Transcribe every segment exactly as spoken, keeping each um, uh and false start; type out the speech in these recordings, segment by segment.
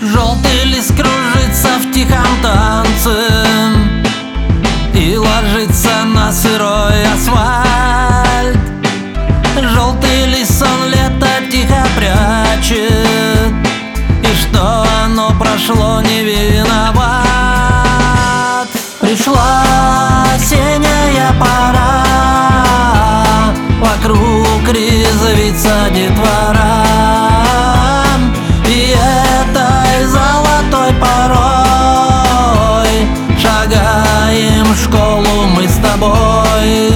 Желтый лист кружится в тихом танце и ложится на сырой асфальт. Желтый лист сон лето тихо прячет, и что оно прошло, не виноват. Пришла осенняя пора, вокруг резвится детвора, и этой золотой порой шагаем в школу мы с тобой.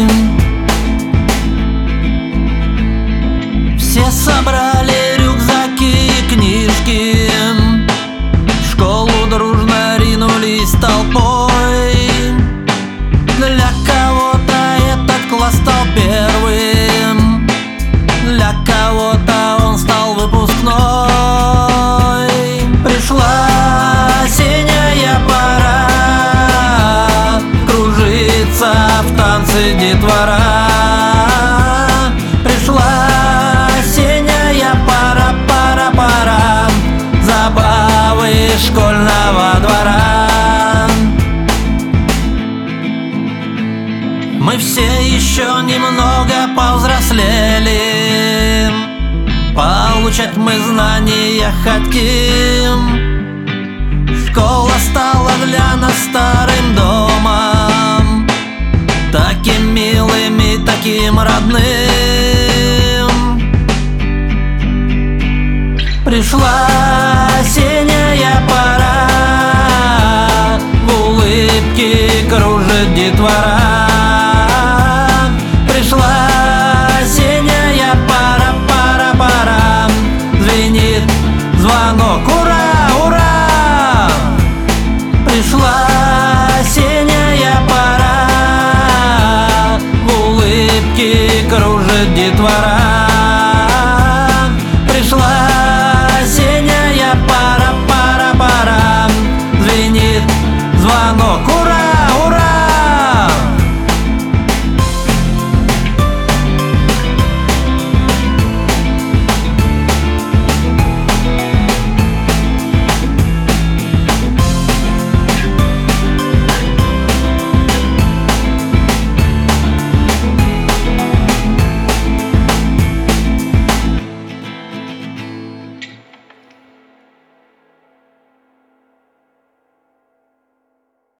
Все собрали рюкзаки и книжки, в школу дружно ринулись толпой. Для кого-то этот класс стал первым, для кого-то он стал выпускной. Пришла осенняя пора, кружится в танце детвора. Пришла осенняя пора, пора, пора, забавы школьного двора. Мы все еще немного повзрослели, получать мы знания хотим. Школа стала для нас старым домом, таким милым и таким родным. Пришла осенняя пора, в улыбке кружит детвора. Пришла осенняя пора, пора, пора, звенит звонок, ура, ура! Пришла осенняя пора, в улыбке кружит детвора.